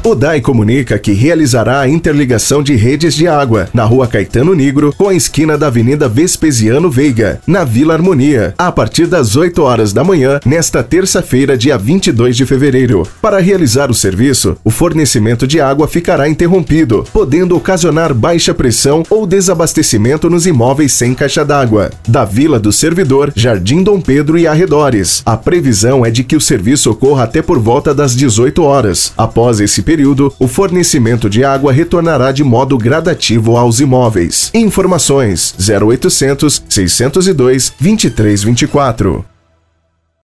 O DAI comunica que realizará a interligação de redes de água na Rua Caetano Nigro com a esquina da Avenida Vespasiano Veiga, na Vila Harmonia, a partir das 8 horas da manhã, nesta terça-feira, dia 22 de fevereiro. Para realizar o serviço, o fornecimento de água ficará interrompido, podendo ocasionar baixa pressão ou desabastecimento nos imóveis sem caixa d'água da Vila do Servidor, Jardim Dom Pedro e arredores. A previsão é de que o serviço ocorra até por volta das 18 horas. Após esse período, o fornecimento de água retornará de modo gradativo aos imóveis. Informações 0800 602 2324.